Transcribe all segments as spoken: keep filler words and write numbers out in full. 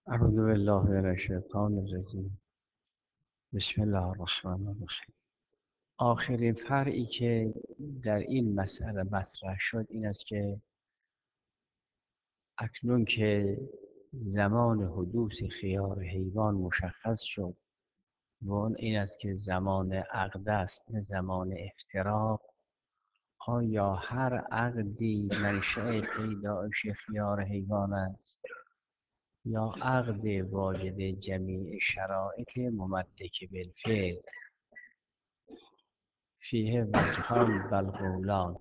اعوذ بالله من الشیطان الرجیم. بسم الله الرحمن الرحیم. آخرین فرعی که در این مسئله مطرح شد این است که اکنون که زمان حدوث خیار حیوان مشخص شد و اون این است که زمان عقد است نه زمان افتراق، آیا هر عقدی منشأ پیدایش خیار حیوان است یا عقد واجد جمیع شرایط ممدک بالفعل؟ فیه وجهان و القولان.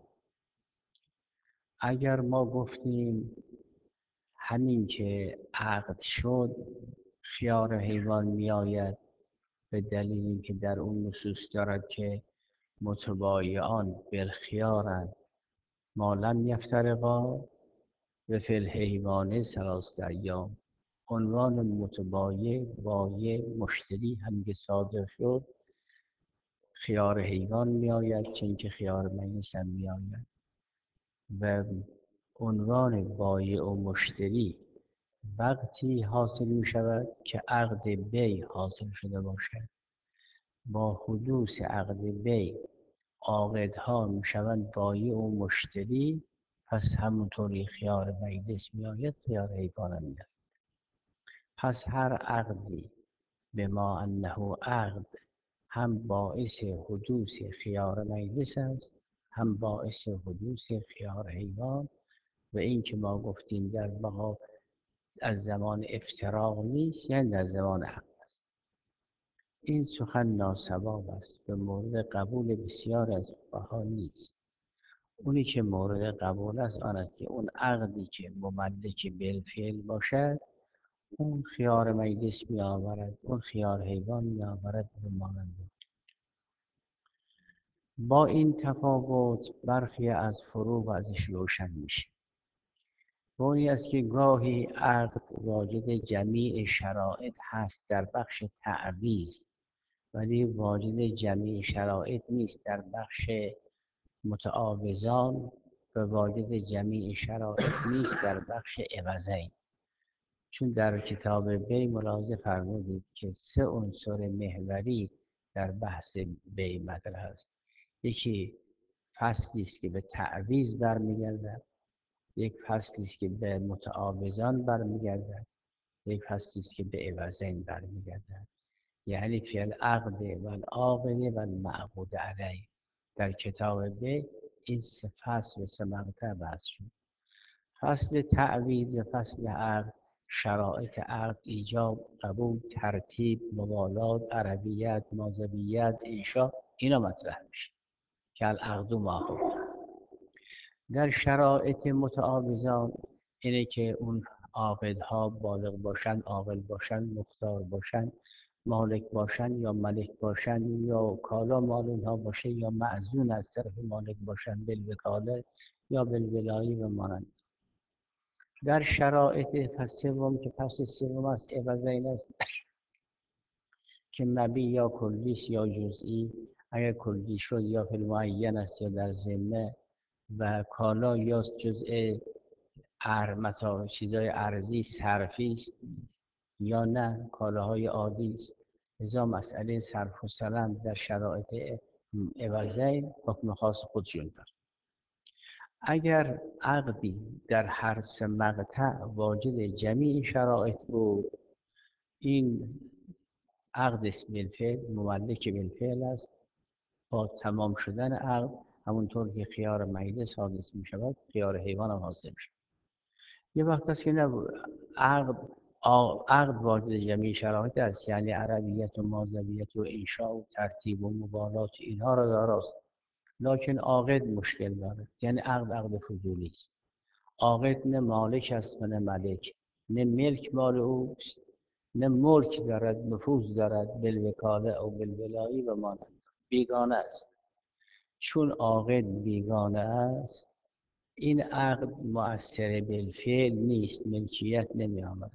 اگر ما گفتیم همین که عقد شد خیار حیوان میآید، به دلیل اینکه در اون نصوص دارد که متبایعان بالخیارند ما لم یفترقا و فی الحیوان ثلاثة ایام. عنوان متبایع بایع مشتری هم که صادر شد خیار حیوان میآید، چه اینکه خیار مجلس هم میآید. و عنوان بایع و مشتری وقتی حاصل می شود که عقد بیع حاصل شده باشد. با حدوث عقد بیع عاقدها می شوند بایع و مشتری، پس همونطوری خیار مجلس می آید، خیار حیوان هم می آید. پس هر عقدی به ما انه عقد هم باعث حدوث خیار مجلس است، هم باعث حدوث خیار حیوان. و این که ما گفتیم در بقا از زمان افتراق نیست، یعنی در زمان حق است. این سخن ناسواب است، به مورد قبول بسیار از فقها نیست. اونی که مورد قبول است آن است که اون عقدی که مملک بالفعل باشد اون خیار مجلس می آورد، اون خیار حیوان می آورد به مانند. با این تفاوت برخی از فروق ازش روشن میشه. و اونی است که گاهی عقد واجد جمیع شرایط هست در بخش تعویض، ولی واجد جمیع شرایط نیست در بخش متعاوضان، و واجد جمیع شرایط نیست در بخش عوضین. چون در کتاب بی ملاحظه فرمودید که سه عنصر محوری در بحث بی مطرح است. یکی فصلی است که به تعویض برمیگردد، یک فصلی است که به متعاوضان برمیگردد، یک فصلی است که به عوضین برمیگردد. یعنی فی العقد و العاقد و المعقود علیه. در کتاب ب این سه فصل و سه مقطع بحث شد. فصل تعویض و فصل عقد، شرایط عقد، ایجاب، قبول، ترتیب، موالات، عربیت، ماذبیت، انشا، اینا مطرح میشه که العقد و معقود. در شرایط متعاوضان اینه که اون عاقدها بالغ باشن، عاقل باشن، مختار باشن، مالک باشن یا ملک باشن، یا کالا مال اونها باشه یا معزون از طرف مالک باشن بالوکاله یا بالولایی و مانند. در شرایط فصل سوم که فصل سوم است، عوضین است که مبی یا کلیس یا جزئی. اگر کلی شد یا فی المعین است یا در ذمه، و کالا یا جزء متا چیزای ارزی صرفی است یا نه کالاهای عادی است. لذا مسئله صرف و سلم در شرایط عوضین حکم خاص خودشون دارد. اگر عقدی در هر سه مقطع واجد جمیع شرایط بود، این عقد اسم بالفعل مملک بالفعل است. با تمام شدن عقد همونطور که خیار مجلس حادث می شود خیار حیوان هم حاصل می شود. یه وقت است که نه عقد عقد واجد جمیع شرایط است، یعنی عربیت و ماذبیت و انشاء و ترتیب و مبالات اینها را داراست، لکن عاقد مشکل دارد. یعنی عقد عقد فضولی است. عاقد نه مالک است و نه ملک، نه ملک مال اوست نه ملک دارد، نفوذ دارد بالوکاله او بالولایی و مانند، بیگانه است. چون عاقد بیگانه است این عقد مؤثر بالفعل نیست، ملکیت نمی آمد.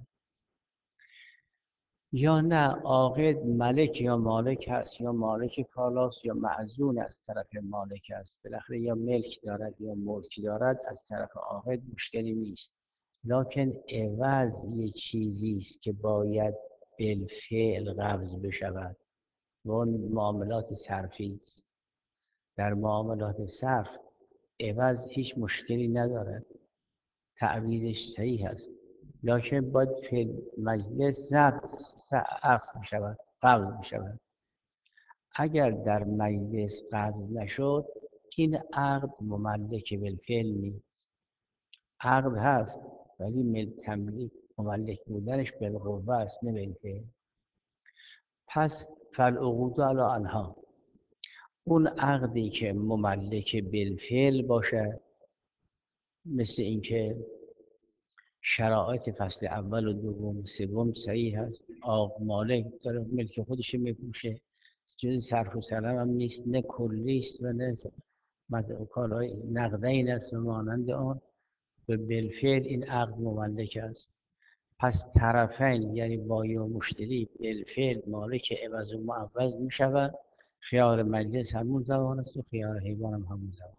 یا نه عاقد ملک یا مالک است، یا مالک کالاست یا معزون از طرف مالک است، بالاخره یا ملک دارد یا ملک دارد، از طرف عاقد مشکلی نیست. لکن عوض یه چیزی است که باید بالفعل قبض بشود و اون معاملات صرفی است. در معاملات صرف عوض هیچ مشکلی ندارد، تعویضش صحیح است، لکن باید فی مجلس ضبط عقد می شود، قبض می شود. اگر در مجلس قبض نشد این عقد مملک بالفعل نیست. عقد هست ولی مل تملیک مملک بودنش بالقوه است نه بالفعل. پس فالعقود علی آنها، اون عقدی که مملک بالفعل باشه، مثل اینکه شرایط فصل اول و دوم و سوم صحیح هست، آق مالک داره ملک خودش میپوشه، جز صرف و سلام هم نیست، نه کلی است و نه کالای نقدین است و مانند آن، به بالفعل این عقد مملک است. پس طرفین یعنی بایی و مشتری بالفعل مالک عوض و معوض می شود. خیار مجلس همون زمان است و خیار حیوان هم همون زمان.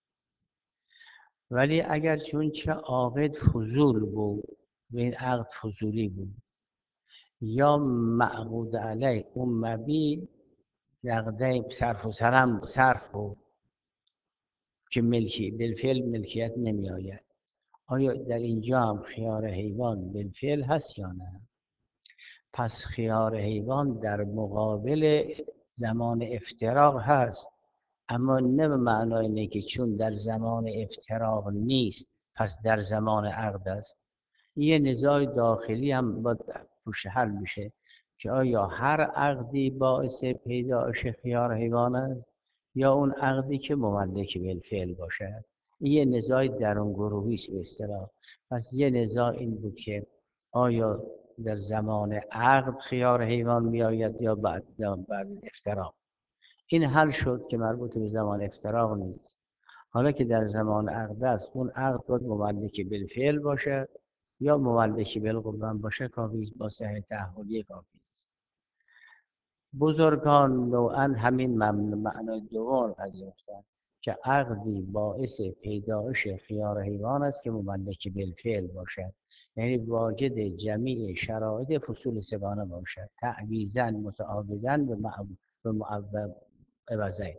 ولی اگر چون چه عاقد فضول بود و این عقد فضولی بود، یا معقود علیه اون مبی نقده صرف و سرم صرف بود که ملکی بالفعل ملکیت نمی آید، آیا در اینجا هم خیار حیوان بالفعل هست یا نه؟ پس خیار حیوان در مقابل زمان افتراق هست، اما نه به معنای اینه که چون در زمان افتراق نیست پس در زمان عقد است. یه نزاع داخلی هم باید توش حل میشه که آیا هر عقدی باعث پیدایش خیار حیوان است یا اون عقدی که مملک بالفعل باشد. یه نزاع درون گروهی است به اصطلاح. پس یه نزاع این بود که آیا در زمان عقد خیار حیوان میآید یا بعد بعد افتراق. این حل شد که مربوط به زمان افتراق نیست. حالا که در زمان عقد است، اون عقد باید مملک بالفعل باشه یا مملک بالقوه باشه، کافی است، با صحت تحولی کافی است. بزرگان نوعا همین معنای دوم پذیرفتند که عقدی باعث پیدایش خیار حیوان است که مملک بالفعل باشد، یعنی واجد جمیع شرایط فصول سگانه باشد، تعویضاً متعاوضاً به معوض عوضین.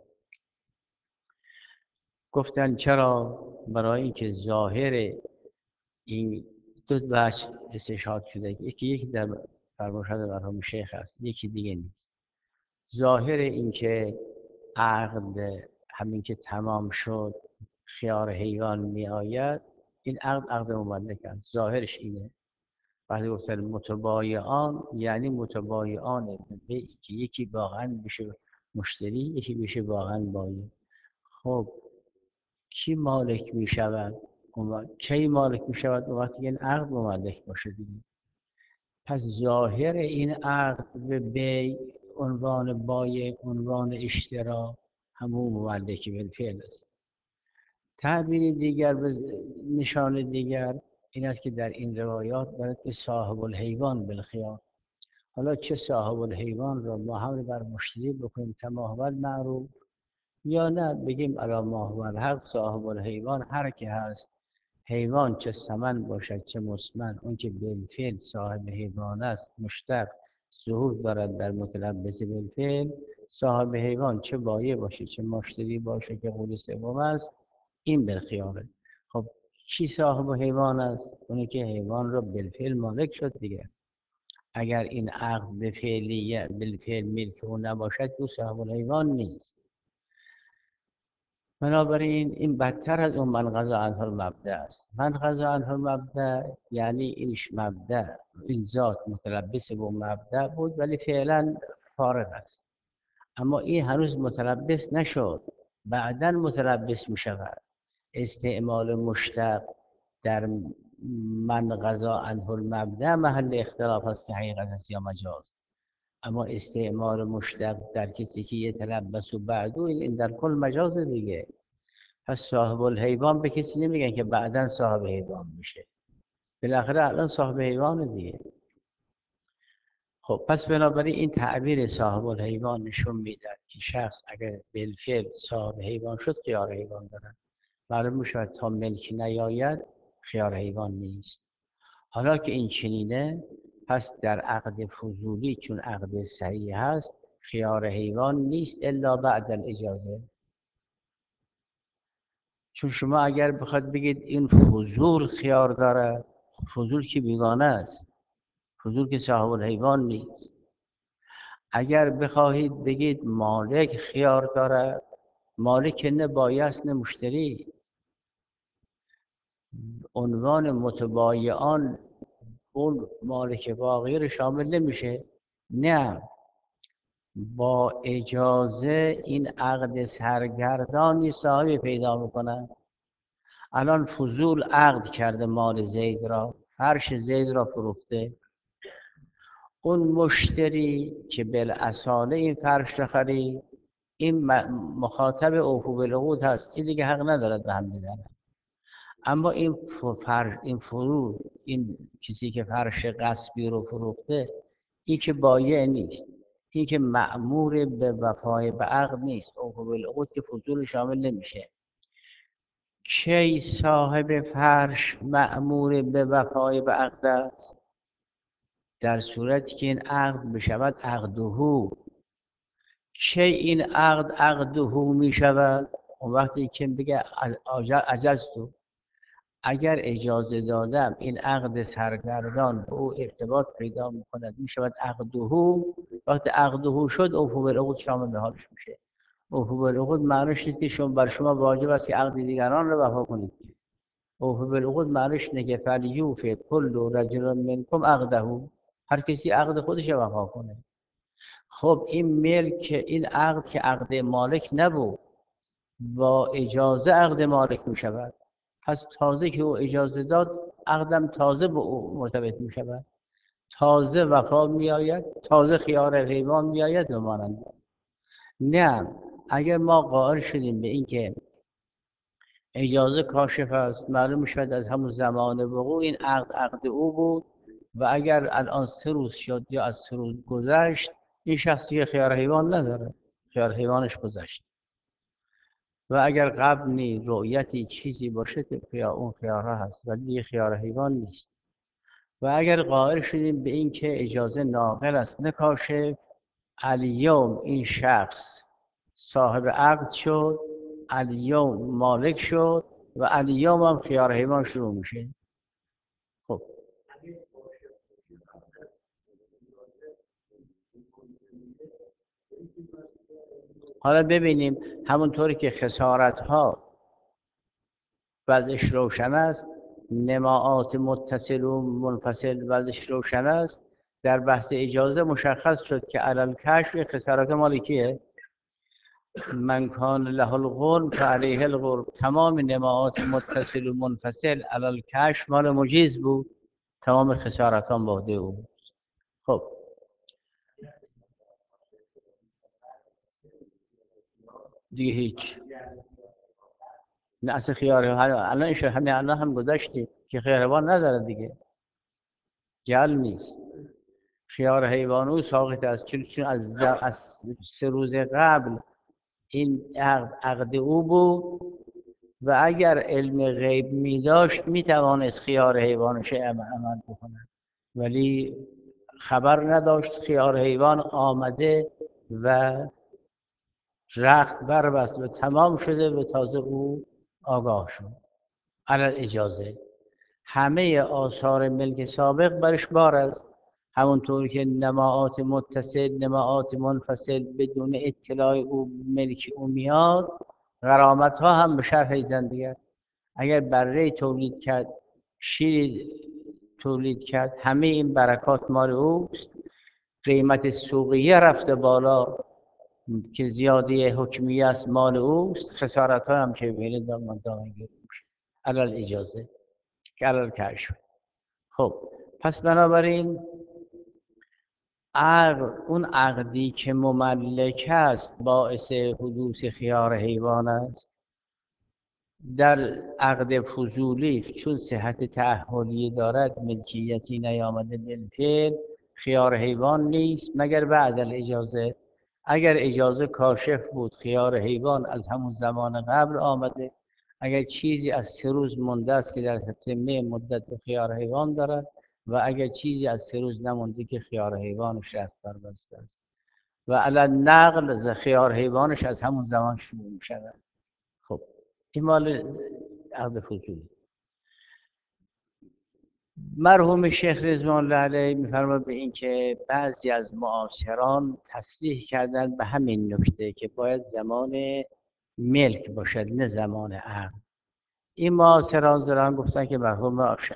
گفتن چرا؟ برای اینکه ظاهر این دو وجه استشهاد شده، یکی یکی در فرمایشات مرحوم شیخ است، یکی دیگه نیست. ظاهر اینکه عقد همین که تمام شد خیار حیوان می آید، این عقد عقد مملک است، ظاهرش اینه. وقتی گفتن متبایعان یعنی متبایعان به که یکی واقعا بشه مشتری، یکی بشه واقعا بایی. خب کی مالک می شود؟ کی مالک می شود؟ وقتی این عقد مملک باشه دیگه. پس ظاهر این عقد به بی عنوان بای عنوان اشترا همون مملک بالفعل است. تعبیر دیگر به نشان دیگر این است که در این روایات برای که صاحب الحیوان بالخیار. حالا چه صاحب الحیوان را ما حمل بر مشتری بکنیم کما هو معروف، یا نه بگیم علی ما هو الحق، صاحب الحیوان هر که هست، حیوان چه سمن باشد چه مسمن، اون که بالفعل صاحب حیوان است مشتق ظهور دارد در متلبس بالفعل، صاحب حیوان چه بایع باشه چه مشتری باشه که قول سوم است، این بالخیاره. خب چی صاحب حیوان است؟ اونی که حیوان را بالفعل مالک شد دیگه. اگر این عقد به فعلی بالفعل ملک او نباشد او صاحب الحیوان نیست. بنابراین این بدتر از اون من قضا عنه المبدأ است. من قضا عنه المبدأ یعنی اینش مبدأ، این ذات متلبس با مبدأ بود ولی فعلا فارغ است، اما این هنوز متلبس نشد، بعدا متلبس می شود. استعمال مشتق در من قضا عنه المبدأ محل اختلاف است که حقیقت است یا مجاز، اما استعمال مشتق در کسی که یتلبس و بعدو این در کل مجاز دیگه. پس صاحب الحیوان به کسی نمیگن که بعداً صاحب حیوان میشه، بالاخره الان صاحب حیوان دیگه. خب پس بنابراین این تعبیر صاحب الحیوان نشون میداد که شخص اگر بالفعل صاحب حیوان شد خیار حیوان دارد. معلوم میشود تا ملک نیاید خیار حیوان نیست. حالا که این چنینه، پس در عقد فضولی چون عقد صحیح هست خیار حیوان نیست الا بعد الاجازه. چون شما اگر بخواد بگید این فضول خیار داره، فضول که بیگانه است، فضول که صاحب الحیوان نیست. اگر بخواهید بگید مالک خیار داره، مالک نه بایست نه مشتری، عنوان متبایعان اون مالک واقعی رو شامل نمیشه. نه، با اجازه این عقد سرگردانی صاحب پیدا میکنن. الان فضول عقد کرده مال زید را، فرش زید را فروخته، اون مشتری که بالاصاله این فرش را خرید این مخاطب اوفو بالعقود هست، این دیگه حق ندارد به هم بزنه. اما این فرش، این فرو، این کسی که فرش غصبی رو فروخته، این که بایع نیست، این که مأمور به وفای به عقد نیست، اوفو بالعقود که فضول شامل نمیشه. کی صاحب فرش مأمور به وفای به عقد است؟ در صورتی که این عقد بشود عقدهو. کی این عقد عقدهو می شود؟ اون وقتی که بگه عجزتو، اگر اجازه دادم این عقد سرگردان به او ارتباط پیدا می کند می شود عقدهو. وقتی عقدهو شد اوفو بالعقود شامل به حالش میشه. اوفو بالعقود معنیش نیست که شما بر شما واجب است که عقد دیگران رو وفا کنید. اوفو بالعقود معنیش اینه که فلیوفی کل رجل منکم عقدهو، هر کسی عقد خودش رو وفا کنه. خب این ملک، این عقد که عقد مالک نبود، با اجازه عقد مالک می شود. پس تازه که او اجازه داد عقدم تازه به او مرتبط می شود، تازه وفا می آید، تازه خیار حیوان می آید و مانند. نه، اگر ما قائل شدیم به این که اجازه کاشف است، معلوم می شود از همون زمان وقوع این عقد عقد او بود و اگر الان سه روز شد یا از سه روز گذشت، این شخصی خیار حیوان نداره، خیار حیوانش گذشت. و اگر قبل نی رؤیتی چیزی باشه که خیار اون خیارها هست ولی خیار حیوان نیست. و اگر قائل شدیم به این که اجازه ناقل است نه کاشف، الیوم این شخص صاحب عقد شد، الیوم مالک شد و الیوم هم خیار حیوان شروع میشه. خب حالا ببینیم همونطوری که خسارت ها وضعش روشن است، نماعات متصل و منفصل وضعش روشن است، در بحث اجازه مشخص شد که علل کشف خسارت مالکیه. من کان له الغرم فعلیه الغرم، تمام نماعات متصل و منفصل علل کشف مال مجیز بود، تمام خسارتان با عهده او. خب دیگه هیچ نه، اصل خیار الان ایش همین الان هم گذاشتیم که خیاربان نداره دیگه، جل نیست. خیار حیوانو ساقط است، چون چون از, از سه روز قبل این عقد, عقد او بود و اگر علم غیب می داشت می توانست خیار حیوانش عمل بکنه، ولی خبر نداشت. خیار حیوان آمده و رخت بربست و تمام شده و تازه او آگاه شد علل اجازه. همه آثار ملک سابق برش بار است، همونطور که نماعات متصل نماعات منفصل بدون اطلاع او ملک او میاد، غرامت ها هم به شرح زندگی. اگر بره تولید کرد، شیر تولید کرد، همه این برکات مال اوست. قیمت سوقیه رفته بالا که زیادی حکمیه است مال اوست. خسارت ها هم که بینه دامن دامن گیر میشه علل اجازه که علل کشف. خب پس بنابراین عقد، اون عقدی که مملک است باعث حدوث خیار حیوان است. در عقد فضولی چون صحت تعهدی دارد، ملکیتی نیامده بالفعل، خیار حیوان نیست مگر بعد الاجازه. اگر اجازه کاشف بود خیار حیوان از همون زمان قبل آمده. اگر چیزی از سه روز مونده است که در تتمه مدت خیار حیوان دارد، و اگر چیزی از سه روز نمونده که خیار حیوانش رفت بر بسته است و علی نقل ز خیار حیوانش از همون زمان شروع می شود. خب این مال عقد فضولی. مرحوم شیخ رضوان الله علیه میفرماد به این که بعضی از معاصران تصریح کردن به همین نکته که باید زمان ملک باشد نه زمان عقد. این معاصران دارن گفتن که مرحوم عاشق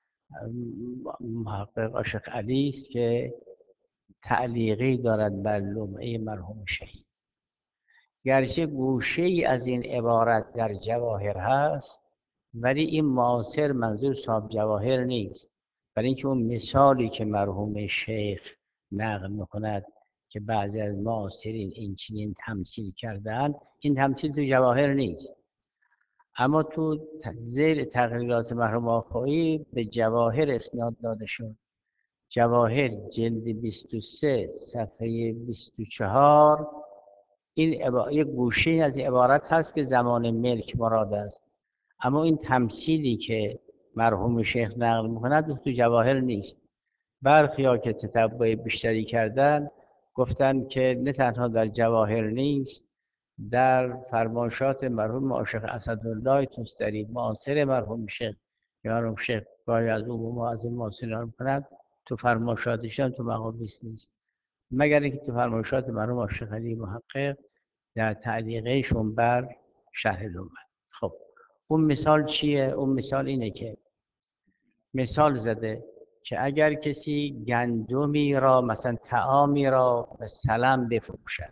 محقق عاشق علی است که تعلیقی دارد بر لمعه مرحوم شهید. گرچه گوشه ای از این عبارت در جواهر هست ولی این معاصر منظور صاحب جواهر نیست، برای اینکه اون مثالی که مرحوم شیخ نقل میکند که بعضی از معاصرین این چنین تمثیل کردن، این تمثیل تو جواهر نیست، اما تو زیر تقریرات مرحوم آخویی به جواهر اسناد داده شد. جواهر جلد بیست و سه صفحه بیست و چهار این عبا... یک گوشه از عبارت هست که زمان ملک مراد است، اما این تمثیلی که مرحوم شیخ نقل میکند تو جواهر نیست. برخی ها که تتبع بیشتری کردن گفتن که نه تنها در جواهر نیست، در فرمایشات مرحوم عاشق اسدالله توستری معاصر مرحوم شیخ که مرحوم شیخ گاهی از او ما از این معاصرین میکند تو فرمایشاتشان تو مقابیس نیست، مگر اینکه تو فرمایشات مرحوم عاشق علی محقق در تعلیقشون بر شرح لومد. خب اون مثال چیه؟ اون مثال اینه که مثال زده که اگر کسی گندمی را مثلا طعامی را به سلم بفروشد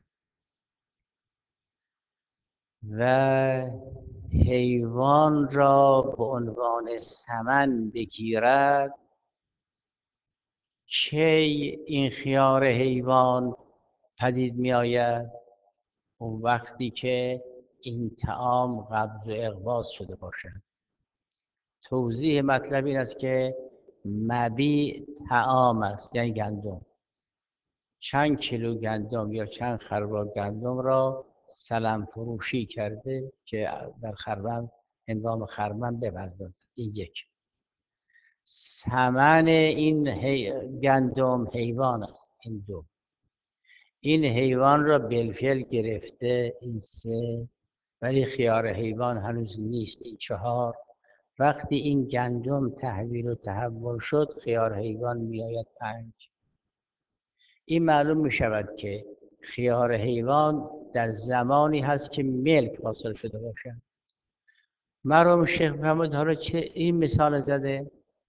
و حیوان را به عنوان ثمن بگیرد، چه این خیار حیوان پدید می آید؟ اون وقتی که این طعام قبض و اقباض شده باشد. توضیح مطلب این است که مبیع طعام است یعنی گندم. چند کیلو گندم یا چند خروار گندم را سلم فروشی کرده که در خرمن هنگام خرمن بپردازد. این یک. ثمن این هی... گندم حیوان است. این دو. این حیوان را بالفعل گرفته. این سه. ولی خیار حیوان هنوز نیست. این چهار. وقتی این گندم تحویل و تحول شد خیار حیوان میآید. پنج. این معلوم می شود که خیار حیوان در زمانی هست که ملک حاصل شده باشد. مرحوم شیخ محمد حالا چه این مثال زده؟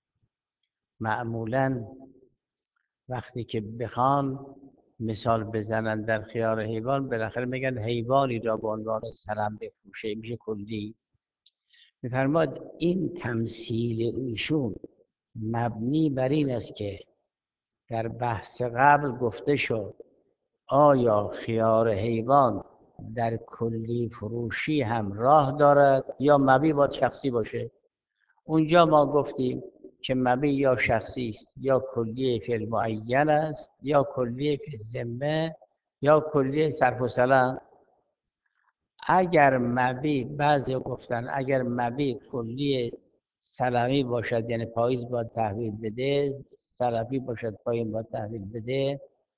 معمولا وقتی که بخوان مثال بزنن در خیار حیوان بالاخره میگن حیوانی را به عنوان سلم بفروشه، میشه کلی. میفرماد این تمثیل ایشون مبنی بر این است که در بحث قبل گفته شد آیا خیار حیوان در کلی فروشی هم راه دارد یا مبیع باید شخصی باشه؟ اونجا ما گفتیم که مبیع یا شخصی است یا کلی فی المعین است یا کلی فی الذمه یا کلی صرف و سلم. اگر مبیع بعضی گفتن اگر مبیع کلی سلمی باشد یعنی پاییز باید تحویل بده، سلفی باشد پایین باید تحویل بده،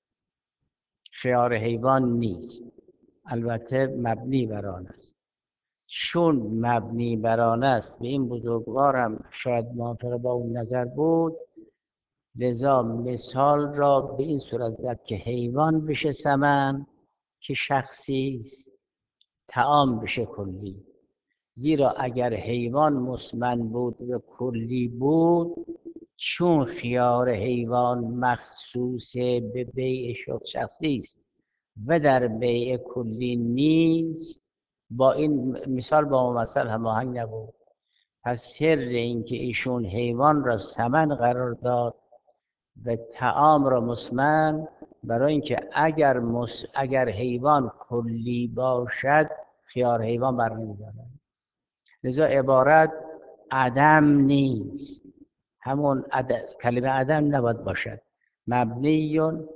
خیار حیوان نیست، البته مبنی بر آن است. چون مبنی بر آن است به این بزرگوار هم شاید موافق با اون نظر بود، لذا مثال را به این صورت زد که حیوان بشه ثمن که شخصی است، طعام بشه کلی. زیرا اگر حیوان مسمن بود و کلی بود، چون خیار حیوان مخصوص به بیع شخصی است و در بیع کلی نیست، با این مثال با ممثل هماهنگ نبود. پس سر این که ایشون حیوان را ثمن قرار داد و طعام را مسمن، برای اینکه اگر مس... اگر حیوان کلی باشد خیار حیوان برنمی‌دارد. لذا عبارت عدم نیست، همون عدم. کلمه عدم نباید باشد. مبنیون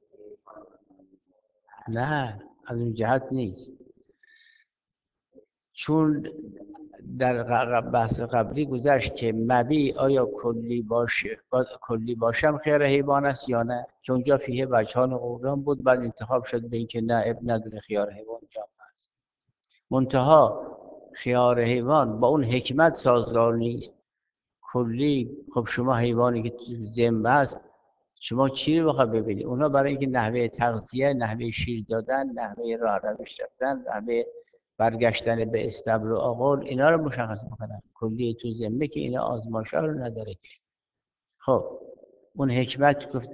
نه، از اون جهت نیست. چون در بحث قبلی گذشت که مبی آیا کلی باشه کلی باشم خیار حیوان است یا نه، که اونجا فیه وجهان قولان بود، بعد انتخاب شد به اینکه نه اب نداره خیار حیوان جا هست. منتها خیار حیوان با اون حکمت سازگار نیست. کلی خب شما حیوانی که ذمه است، شما چی رو بخواه ببینید؟ اونا برای اینکه نحوه تغذیه، نحوه شیر دادن، نحوه راه روش رفتن، نحوه برگشتن به استبل و آغل، اینا رو مشخص میکنن. کلی تو ذمه که اینا آزمایش ها رو نداره. خب اون حکمت گفت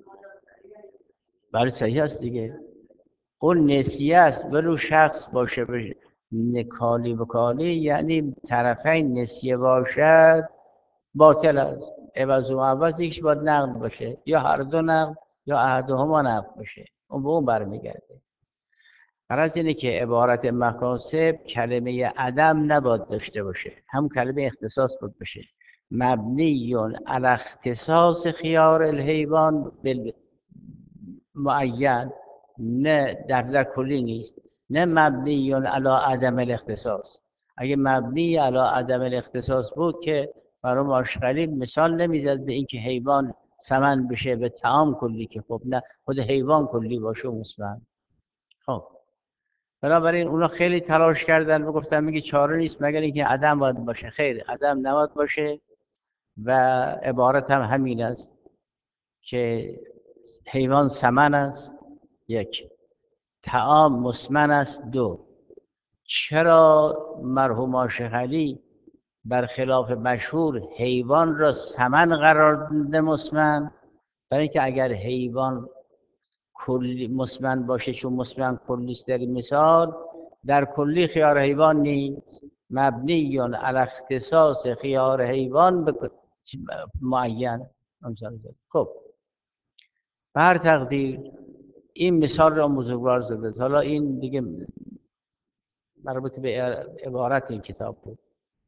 برای صحیح است دیگه. اون نسیه است ولو شخص باشه بشه نکالی بکالی، یعنی طرفین نسیه باشد باطل است. عوض و عوض یکیش باید نقد باشه، یا هر دو نقد یا احدهما نقد باشه، اون به اون برمیگرده. غرض اینه که عبارت مکاسب کلمه عدم نباید داشته باشه، هم کلمه اختصاص باید باشه. مبنیون علی اختصاص خیار الحیوان بالمعین، نه در در کلی نیست. نه مبنیون علی عدم الاختصاص. اگه مبنی علی عدم الاختصاص بود که برای ماشقلی مثال نمیزد به اینکه حیوان سمن بشه به طعام کلی، که خب نه، خود حیوان کلی باشه و مسمن. خب بنابراین اونا خیلی تلاش کردن و گفتن میگه چاره نیست مگر اینکه عدم باید باشه. خیر، عدم نباید باشه و عبارت هم همین است که حیوان سمن است، یک، طعام مسمن است، دو. چرا مرحوم عاشق علی برخلاف مشهور حیوان را سمن قرار داده مسمن؟ برای اینکه اگر حیوان کلی مسمن باشه، چون مسمن کلی است در مثال، در کلی خیار حیوان نیست. مبنی علی اختصاص خیار حیوان به معین. خب به هر تقدیر این مثال را بزرگوار زده. حالا این دیگه مربوط به عبارت این کتاب بود.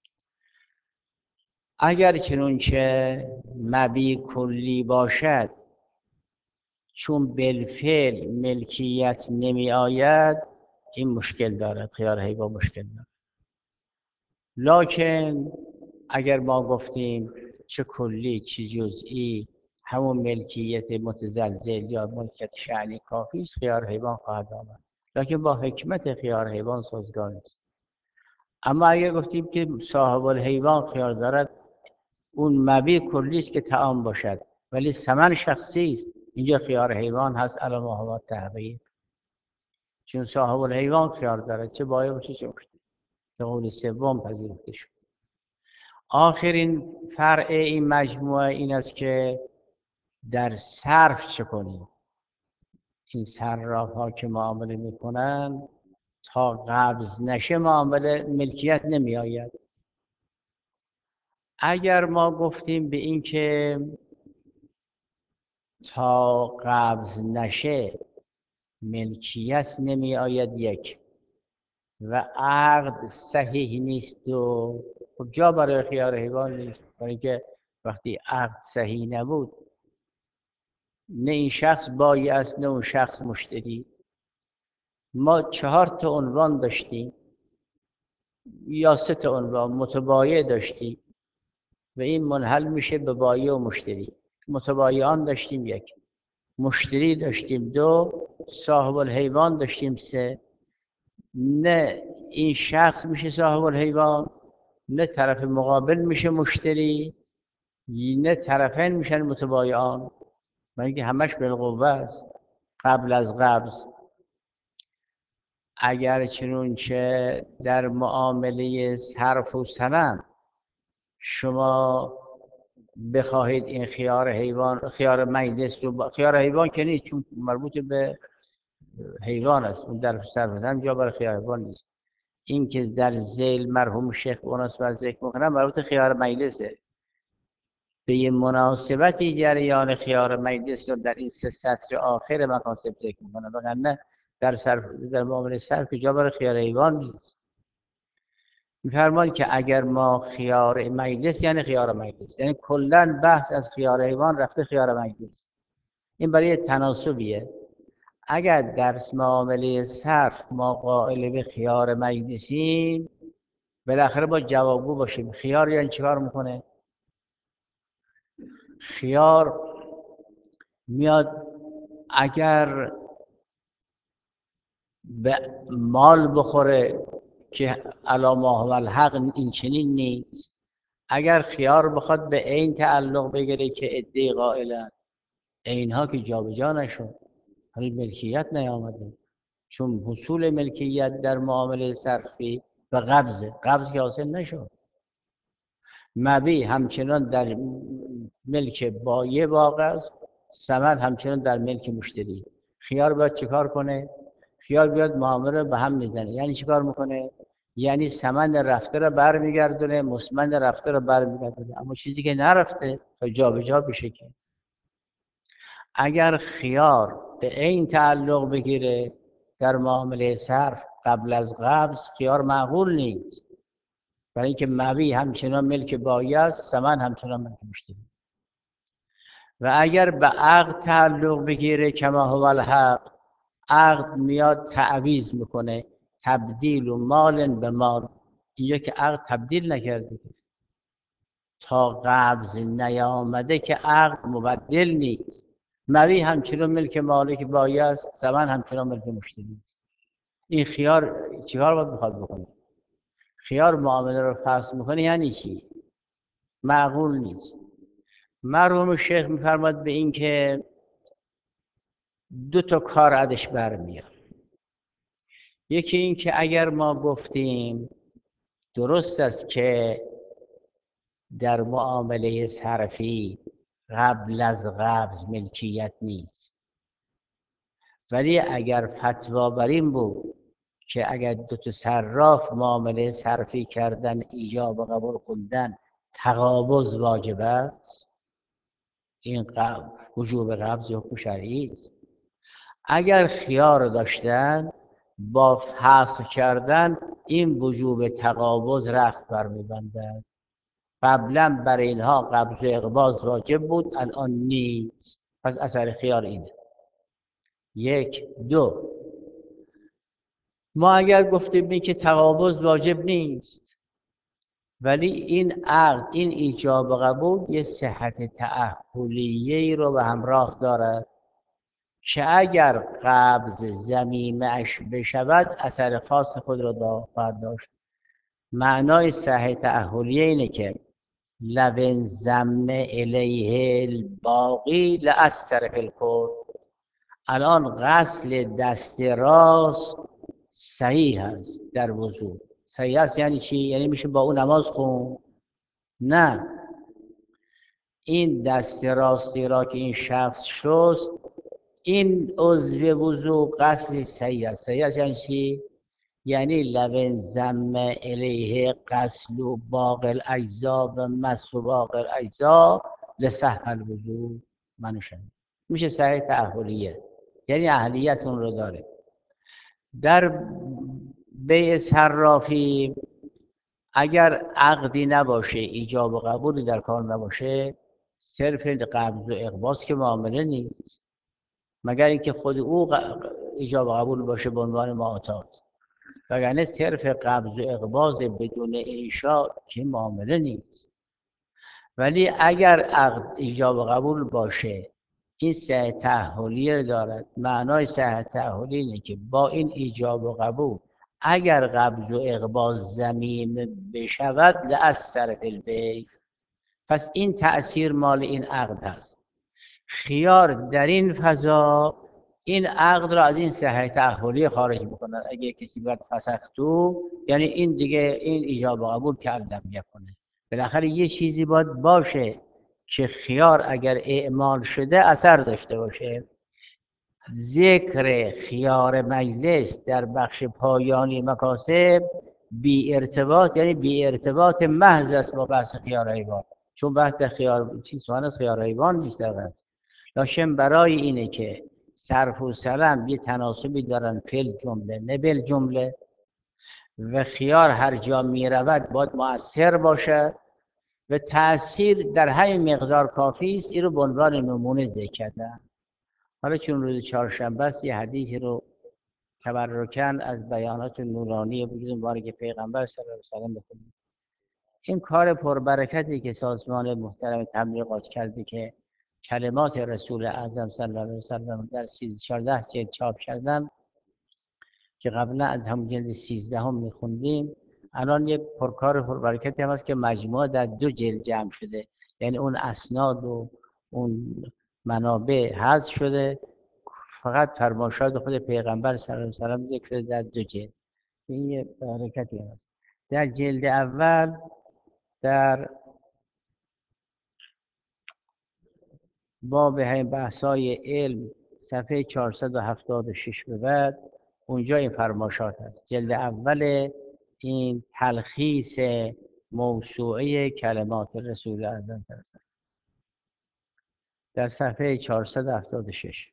اگر چنانچه مبی کلی باشد، چون بالفعل ملکیت نمی آید، این مشکل دارد، خیار حیوان مشکل دارد. لکن اگر ما گفتیم چه کلی چه جزئی، همون ملکیت متزلزل یا ملکیت شأنی کافی است، خیار حیوان خواهد آمد، لکن با حکمت خیار حیوان سازگار نیست. اما اگر گفتیم که صاحب الحیوان خیار دارد، اون مبی کلی است که طعام باشد ولی ثمن شخصی است، اینجا خیار حیوان هست علی ما هو التحقیق، چون صاحب الحیوان خیار دارد، چه باید باشه چه مشکل. قول سوم پذیرفته شد. آخرین فرع این مجموعه این است که در صرف چه کنیم. این صراف ها که معامله میکنن تا قبض نشه معامله ملکیت نمی آید. اگر ما گفتیم به این که تا قبض نشه ملکیت نمی آید، یک، و عقد صحیح نیست، و جا برای خیار حیوان نیست، برای اینکه وقتی عقد صحیح نبود، نه این شخص بایی است نه اون شخص مشتری. ما چهار تا عنوان داشتیم یا سه تا عنوان متبایع داشتیم و این منحل میشه به بایی و مشتری. متبایعان داشتیم یک، مشتری داشتیم دو، صاحب الحیوان داشتیم سه. نه این شخص میشه صاحب الحیوان، نه طرف مقابل میشه مشتری، نه طرفین میشن متبایعان، برای اینکه همش بالقوه است قبل از قبض. اگر چنونچه در معامله صرف و سلم شما بخواهید این خیار حیوان، خیار مجلس رو، خیار حیوان که نیست چون مربوط به حیوان است، اون در صرف و سلم جا برای خیار حیوان نیست. این که در ذیل مرحوم شیخ اوناس و ذکر میکنم مربوط خیار مجلسه. به یه مناسبتی جریان خیار مجلس رو در این سه سطر آخر مکاسب ذکر میکنم، وگرنه در صرف در معامله صرف جا برای خیار حیوان نیست. میفرماید که اگر ما خیار مجلس، یعنی خیار مجلس، یعنی کلا بحث از خیار حیوان رفته خیار مجلس، این برای تناسبیه. اگر در معامله صرف ما قائل به خیار مجلسیم، بالاخره با جوابگو باشیم. خیار یعنی چیکار میکنه؟ خیار میاد اگر به مال بخوره که علی ما هو الحق این چنین نیست، اگر خیار بخواد به عین تعلق بگیره که عده‌ای قائلن عینها که جابجا نشد، هنوز ملکیت نیامده، چون حصول ملکیت در معامله صرفی و قبض قبض که حاصل نشد. مبی همچنان در ملک بایع واقع است، ثمن همچنان در ملک مشتری. خیار باید چیکار کنه؟ خیار بیاد معامله رو به هم میزنه. یعنی چیکار میکنه؟ یعنی ثمن رفته رو برمیگردونه، مسمن رفته رو برمیگردونه، اما چیزی که نرفته تا جابجا بشه. که اگر خیار به این تعلق بگیره در معامله صرف قبل از قبض، خیار معقول نیست، برای اینکه مبی همچنان ملک بایع است، ثمن همچنان ملک مشتری. و اگر به عقد تعلق بگیره کما هو الحق، عقد میاد تعویض میکنه، تبدیل و مال به مال. اینجا که عقد تبدیل نکرده، تا قبض نیامده که عقد مبدل نیست. مبی همچنان ملک مالک بایع است، ثمن همچنان ملک مشتری است. این خیار چیکار باید بخواد بکنه؟ خیار معامله رو فصل میکنه یعنی چی؟ معقول نیست. مرحوم شیخ میفرماد به این که دو تا کار ازش برمیاد. یکی این که اگر ما گفتیم درست است که در معامله صرفی قبل از قبض ملکیت نیست، ولی اگر فتوا بر این بود که اگر دو تا صراف معامله صرفی کردن ایجاب و قبول خوندن تقابض واجب است، این قبض وجوب قبض حکم شرعی است. اگر خیار داشتن با فسخ کردن این وجوب تقابض رخت بر میبندند. قبلا بر اینها قبض و اقباض واجب بود، الان نیست. پس اثر خیار اینه. یک. دو، ما اگر گفتیم این که تقابض واجب نیست، ولی این عقد، این ایجاب و قبول یه صحت تعهلیه‌ای رو به همراه دارد که اگر قبض ضمیمه‌اش بشود اثر خاص خود را خواهد داشت. معنای صحت تعهلیه اینه که لو ضم الیه الباقی لاثر فی الکل. الان غسل دست راست صحیح هست در وضو. صحیح هست یعنی چی؟ یعنی میشه با اون نماز خون؟ نه، این دست راستی را که این شخص شست، این عضو وضو غسل صحیح هست. صحیح هست یعنی چی؟ یعنی لو ضم الیه غسل و باقی الاجزا و مس و باقی الاجزا لصح الوضو منوشن. میشه صحیح تعهلیه، یعنی اهلیت اون رو داره. در بیع صرافی اگر عقدی نباشه، ایجاب و قبولی در کار نباشه، صرف قبض و اقباض که معامله نیست، مگر اینکه خود او ایجاب و قبول باشه به عنوان معتاد، وگرنه صرف قبض و اقباض بدون انشاء که معامله نیست. ولی اگر عقد ایجاب و قبول باشه، این صحت تعهلیه دارد. معنای صحت تعهلی اینه که با این ایجاب و قبول اگر قبض و اقباض ضمیم بشود لاثر فی البیع، پس این تأثیر مال این عقد هست. خیار در این فضا این عقد را از این صحت تعهلی خارج میکنه. اگه کسی باید فسختو، یعنی این دیگه این ایجاب و قبول کردم میکنه. بالاخره یه چیزی باید باشه که خیار اگر اعمال شده اثر داشته باشه. ذکر خیار مجلس در بخش پایانی مکاسب بی ارتباط، یعنی بی ارتباط محض است با بحث خیار حیوان، چون بحث خیار چیز سوان از خیار حیوان نیست. لکن برای اینه که صرف و سلم یه تناسبی دارن فل جمله نه بل جمله، و خیار هر جا می رود باید مؤثر باشه و تأثیر در همین مقدار کافی است. این رو به عنوان نمونه ذکر کردم. حالا چون روز چهارشنبه است یه حدیثی رو تبرکن از بیانات نورانی وجود مبارک پیغمبر صلی الله علیه و سلم بکنیم. این کار پربرکتی که سازمان محترم تبلیغات کرده که کلمات رسول اعظم صلی الله علیه و سلم در چهارده جلد چاپ کردن که قبلا از همون جلد سیزدهم میخوندیم، الان یه پرکار پربرکتی هم هست که مجموعه در دو جلد جمع شده، یعنی اون اسناد و اون منابع حذف شده، فقط فرمایشات خود پیغمبر صلی الله علیه و سلم ذکر شده در دو جلد. این یه برکتی هست. در جلد اول در باب همین بحثای علم صفحه چهارصد و هفتاد و شش به بعد اونجا این فرمایشات هست. جلد اول این تلخیص موسوعه کلمات رسول اعظم صلی الله علیه و سلم در صفحه چهارصد و هفتاد و شش.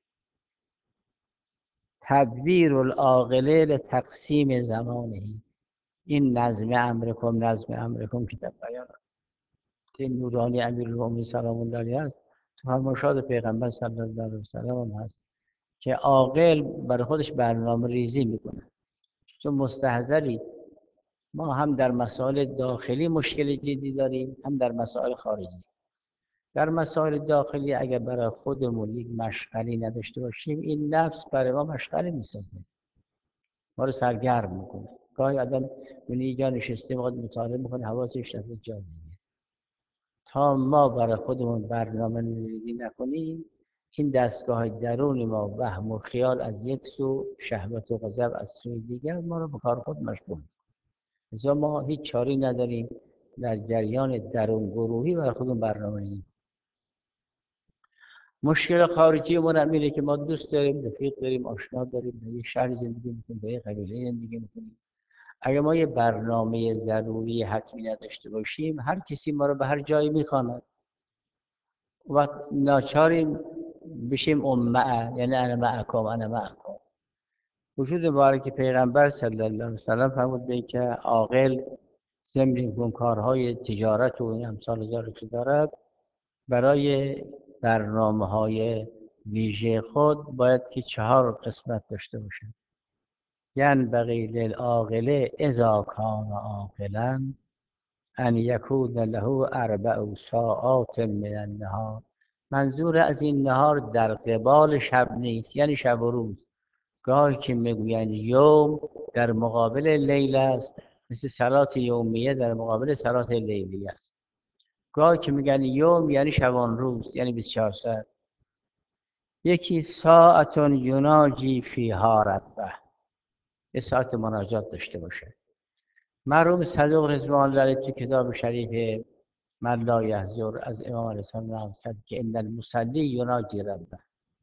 تدبیر العاقله لتقسیم زمانه، این نظم امرکم نظم امرکم که در بیان این نورانی امیرالمومنین سلام الله علیه است، تو فرمایشات پیغمبر صلی الله علیه و سلم هم هست که عاقل برای خودش برنامه ریزی میکنه. چون مستحضری ما هم در مسائل داخلی مشکل جدی داریم، هم در مسائل خارجی. در مسائل داخلی اگر برای خودمون یک مشغلی نداشته باشیم، این نفس برای ما مشغله میسازه، ما رو سرگرم میکنه. گاهی آدم میبینی یه جا نشسته میخواد مطالعه میکنه، حواسش رفته جا دیگه. تا ما برای خودمون برنامه ریزی نکنیم، این دستگاه درون ما وهم و خیال از یک سو، شهوت و غضب از سوی دیگر ما رو به کار خود مشغول میکنه. لذا ما هیچ چاری نداریم در جریان درون گروهی برای خودمون برنامه ریزی. مشکل خارجی ما اینه که ما دوست داریم، رفیق داریم، آشنا داریم، در یک شهر زندگی میکنیم، در یک قبیله زندگی میکنیم. اگر ما یه برنامه ضروری حتمی نداشته باشیم، هر کسی ما رو به هر جایی میخواند و ناچاریم بشیم امه، یعنی انا معکم انا معکم. وجود مبارک پیغمبر صلی الله علیه و سلم فرمود به که عاقل ضمن این کارهای تجارت و این امثال ذالک که دارد، برای برنامه های ویژه خود باید که چهار قسمت داشته باشه. ینبغی للعاقل اذا کان عاقلا ان یکون له اربع ساعات من النهار. منظور از این نهار در قبال شب نیست، یعنی شب و روز. گاهی که میگویند یوم در مقابل لیل است، مثل صلات یومیه در مقابل صلات لیلی است. گاهی که میگن یوم یعنی شبان روز، یعنی بیست و چهار ساعت. یکی ساعتون یناجی فیها ربه، یه ساعت مناجات داشته باشه. مرحوم صدوق رضوان الله علیه تو کتاب شریف من لا یحضر از امام علیه السلام نقل کرد که ان المصلی یناجی ربه،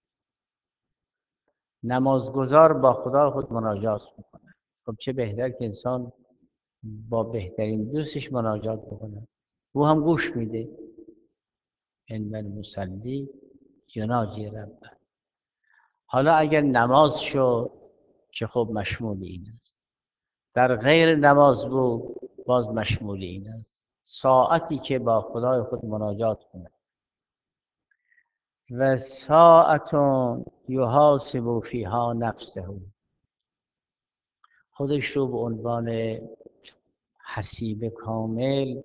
نمازگزار با خدا خود مناجات میکنه. خب چه بهتر که انسان با بهترین دوستش مناجات بکنه، او هم گوش میده. ان المصلی یناجی ربه. حالا اگر نماز شد که خب مشمول این است، در غیر نماز بود باز مشمول این است. ساعتی که با خدای خود مناجات کنه. و ساعتون یحاسب فیها نفسه، خودش رو به عنوان حسیب کامل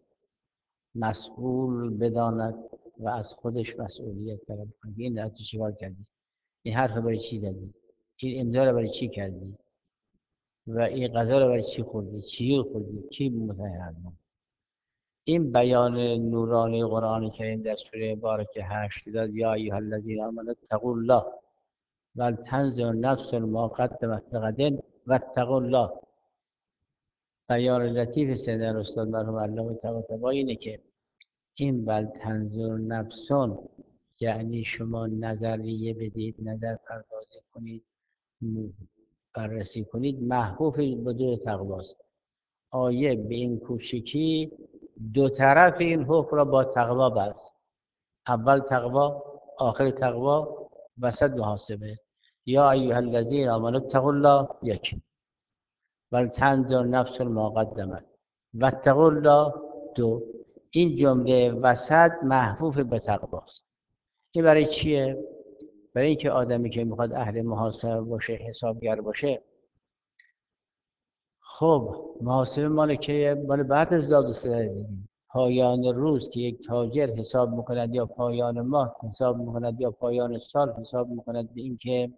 مسئول بداند و از خودش مسئولیت طلب کنه. این را تو چیکار کردی؟ این حرف برای چی زدی؟ این امضا رو برای چی کردی؟ و این غذا رو برای چی خوردی؟ چی خوردی؟ کی متهم؟ این بیان نورانی قرآن کریم در سوره مبارکه هشت داد یا ایها الذین آمنوا اتقوا الله ولتنظر نفس ما قدمت لغد واتقوا الله. بیان لطیف سیدنا استاد مرحوم علامه طباطبایی اینه که این ولتنظر نفسون یعنی شما نظریه بدید، نظر پردازی کنید، بررسی کنید، محفوف به دو تقواست. آیه به این کوچکی دو طرف این حکم را با تقوا بست. اول تقوا، آخر تقوا، وسط محاسبه. یا ایها الذین آمنوا اتقوا الله یک، ولتنظر نفس ما قدمت واتقوا الله دو. این جمله وسط محفوف به تقواست. این برای چیه؟ برای اینکه آدمی که میخواد اهل محاسبه باشه، حسابگر باشه، خب محاسبه مال که مال بعد از داد و ستد دیگه. پایان روز که یک تاجر حساب میکند یا پایان ماه حساب میکند یا پایان سال حساب میکند به اینکه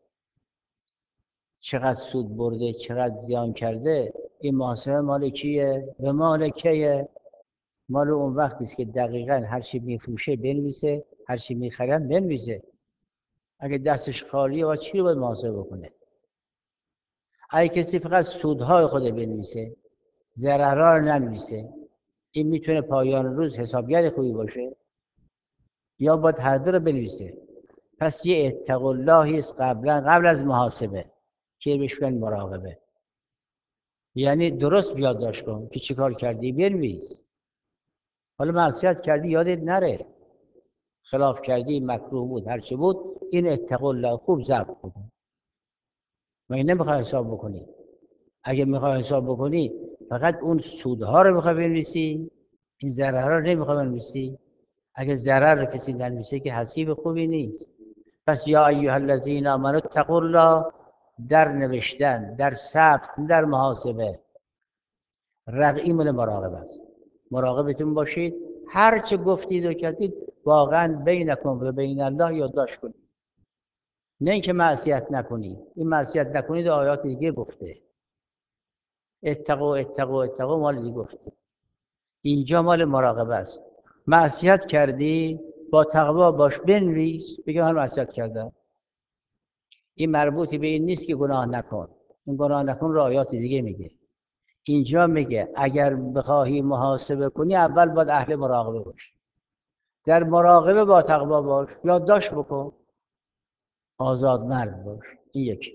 چقدر سود برده، چقدر زیان کرده، این محاسبه مال کیه؟ به مال کیه؟ مال اون وقتی است که دقیقاً هر چی میفروشه بنویسه، هر چی میخرم بنویسه. اگه دستش خالیه و چی رو باید محاسبه بکنه؟ اگه کسی فقط سودهای خود بنویسه، ضررها رو ننویسه، این میتونه پایان روز حسابگر خوبی باشه؟ یا باید هر دو رو بنویسه؟ پس یه اتق اللهی است قبلا، قبل از محاسبه، که بهش میگن مراقبه. یعنی درست یادداشت کن که چی کار کردی، بنویس. حالا معصیت کردی یادت نره، خلاف کردی، مکروه بود، هر چی بود، این اتق الله خوب ضبط کن. مگه نمیخوای حساب بکنی؟ اگه میخوای حساب بکنی فقط اون سودها رو میخوای بنویسی، این ضررها رو نمیخوای بنویسی. اگه ضرر رو کسی ننویسه که حسیب خوبی نیست. پس یا ایها الذین آمنوا اتقوا الله، در نوشتن، در ثبت، در محاسبه رقیب مال مراقبه است. مراقبتون باشید، هر چه گفتید و کردید واقعا بینکم و بین الله یادداشت کنید. نه اینکه معصیت نکنید. این معصیت نکنید آیات دیگه گفته. اتقوا اتقوا اتقوا مال دیگه گفته. اینجا مال مراقبه است. معصیت کردی با تقوا باش، بنویس، بگه من معصیت کردم. این مربوطی به این نیست که گناه نکن. این گناه نکن رو آیات دیگه میگه. اینجا میگه اگر بخواهی محاسبه کنی اول باید اهل مراقبه باشی. در مراقبه با تقوا باش، یادداشت بکن، آزاد مرد باش. این یکی.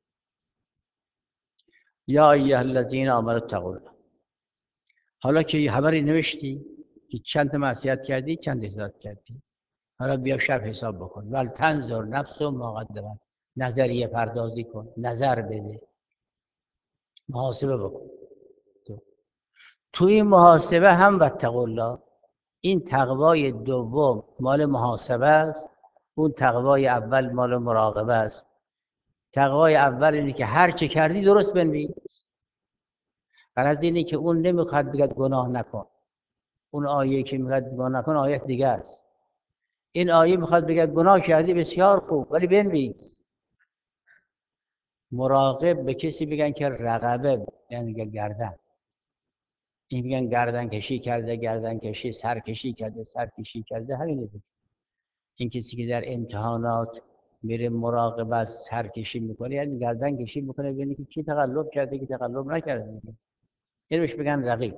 یا ایها الذین آمنوا اتقوا الله. حالا که خبری نوشتی که چند معصیت کردی، چند اطاعت کردی، حالا بیا شب حساب بکن. ول تنظر نفس ما قدمت، نظریه پردازی کن، نظر بده، محاسبه بکن. تو تو این محاسبه هم واتقوا الله، این تقوای دوم مال محاسبه است، اون تقوای اول مال مراقبه است. تقوای اول اینه که هر چه کردی درست بنویس. غرض اینه که اون نمیخواد بگه گناه نکن. اون آیه که میگه گناه نکن آیه دیگه است. این آیه میخواد بگه گناه کردی بسیار خوب ولی بنویس. مراقب به کسی بگن که رقبه، یعنی گردن. این میگن گردن کشی کرده، گردن کشی، سر کشی کرده، سر کشی کرده، همینه. این کسی که در امتحانات میره مراقبت سرکشی میکنه، یعنی گردن کشی میکنه ببینه که کی تقلب کرده کی تقلب نکرده. این بهش بگن رقیب.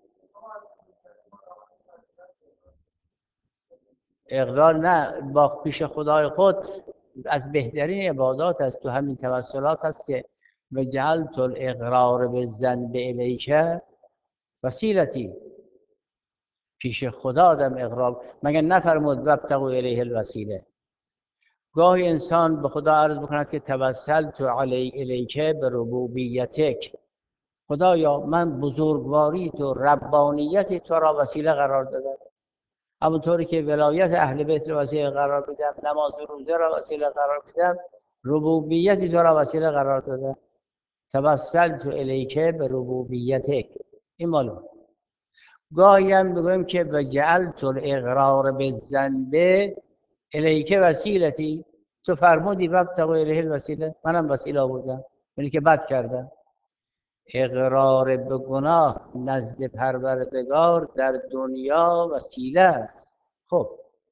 اقرار نه، با پیش خدای خود از بهترین عبادات است. تو همین توسلات هست که وجعلت الاقرار بالذنب الیک وسیلتی، پیش خدا آدم اقرار. مگر نفرمود وابتغوا الیه الوسیله؟ گاهی انسان به خدا عرض بکند که توسلت علی الیک به ربوبیتک، خدایا من بزرگواری تو، ربانیت تو را وسیله قرار دادم. همونطوری که ولایت اهل بیت را وسیله قرار میدم، نماز و روزه را وسیله قرار میدم، ربوبیت تو را وسیله قرار دادم. توسلت الیک به ربوبیتک، این مالو. گاهی هم بگویم که وجعلت الاقرار بالذنب الیک وسیلتی، تو فرمودی وابتغوا الیه الوسیله، منم وسیله آوردم، یعنی که بد کردم. اقرار به گناه نزد پروردگار در دنیا وسیله است. خب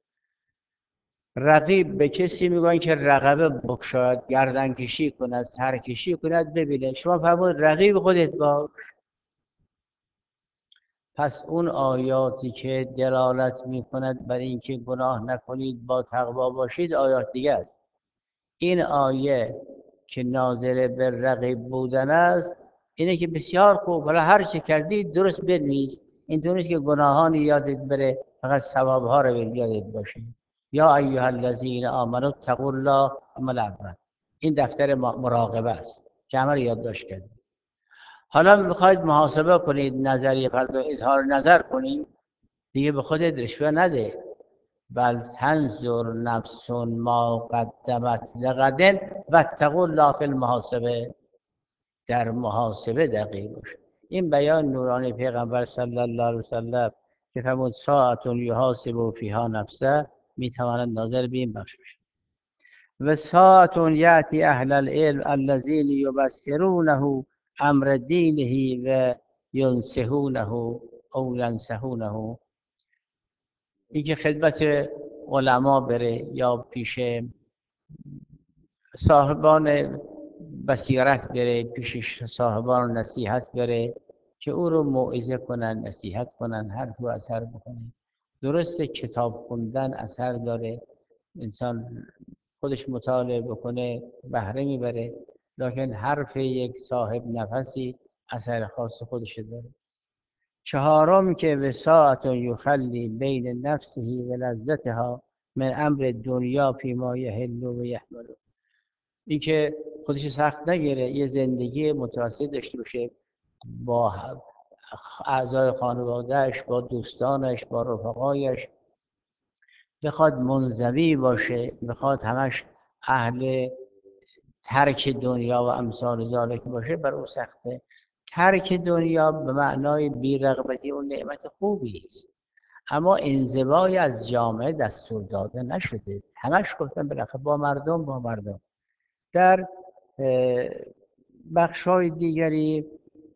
رقیب به کسی میگن که رقبه بگشاید، گردن کشی کند، سر کشی کند ببینه. شما فرمود رقیب خودت باش. پس اون آیاتی که دلالت میکند بر اینکه گناه نکنید با تقوا باشید آیات دیگه است. این آیه که ناظر به رقیب بودن است اینه که بسیار خوب، حالا هر چه کردید درست بنویس. این درست که گناهان یادت بره، فقط ثوابها رو یادت باشه. یا ایها الذین آمنوا اتقوا الله عمل اول. این دفتر مراقبه است که همه رو یادداشت کردید. حالا میخواید محاسبه کنید، نظریه پرداز، اظهار نظر کنید، دیگه به خودت رشوه نده. بل تنظر نفس ما قدمت لغد واتقوا الله فی المحاسبه. در محاسبه دقیق باش. این بیان نورانی پیغمبر صلی الله علیه وسلم که فرمود ساعت یحاسب فیها نفسه میتواند ناظر به این بخش بشه. و ساعت یأتی اهل العلم الذین یبصرونه امر دینه و ینصحونه او ینصحونه. این که خدمت علما بره یا پیش صاحبان بصیرت بره، پیش صاحبان نصیحت بره که او رو موعظه کنن، نصیحت کنن، حرف و اثر بکنن. درسته کتاب خوندن اثر داره، انسان خودش مطالعه بکنه بهره میبره، لکن حرف یک صاحب نفسی اثر خاص خودش داره. چهارم که و ساعت یخلی بین نفسه و لذتها من امر دنیا فیما یحل و یحمل. این که خودش سخت نگیره، یه زندگی متوسط داشته باشه با اعضای خانوادهش، با دوستانش، با رفقایش، بخواد منزوی باشه، بخواد همش اهل ترک دنیا و امثال ذالک باشه، بر او سخته. ترک دنیا به معنای بی‌رغبتی اون نعمت خوبی است، اما انزوای از جامعه دستور داده نشده. همش گفتن بالاخره با مردم با مردم. در بخش‌های دیگری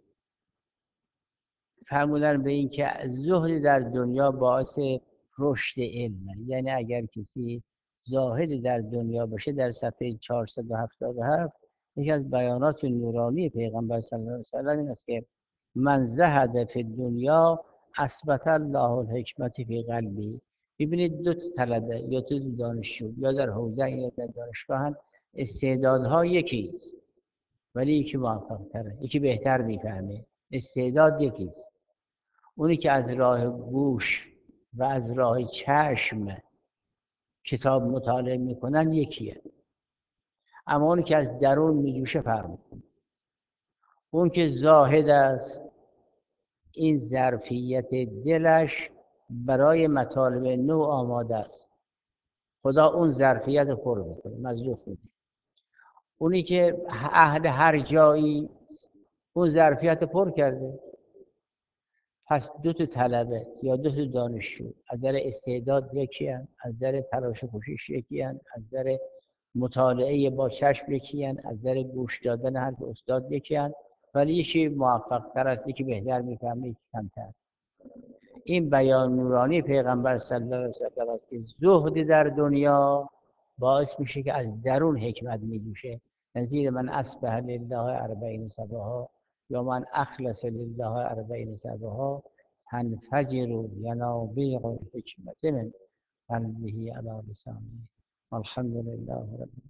فرمودن به این که زهد در دنیا باعث رشد علم، یعنی اگر کسی زاهد در دنیا باشه، در صفحه چهارصد و هفتاد و هفت یکی از بیانات نورانی پیغمبر صلی الله علیه و سلم این است که من زهد فی دنیا اثبت الله الحکمت فی قلبی. ببینید دو تا طلبه یا دو تا دانشجو یا در حوزه یا در دانشگاه، استعدادها یکی است ولی یکی موفق تره، یکی بهتر میفهمه. استعداد یکی است. اونی که از راه گوش و از راه چشم کتاب مطالعه میکنن یکیه، اما اونی که از درون میجوشه فرق میکنه. اون که زاهد است، این ظرفیت دلش برای مطالب نو آماده است، خدا اون ظرفیت پر میکنه، مظروف میده. اونی که اهل هر جایی، اون ظرفیت پر کرده. پس دو تا طلبه یا دو تا دانشجو از در استعداد یکی هن، از در تلاش و کوشش یکی هن، از در مطالعه با چشم یکی هن، از در گوش دادن حرف استاد یکی هن، ولی یکی موفق تر است، یکی بهتر میفهمه، یکی کمتر. این بیان نورانی پیغمبر صلی الله علیه و سلم است که زهد در دنیا باعث میشه که از درون حکمت میجوشه. نظیر من اصبح لله اربعین صباحا یا من اخلص لله اربعین صباحا تنفجر ینابیع الحکمت من قلبه علی لسانه. الحمد لله رب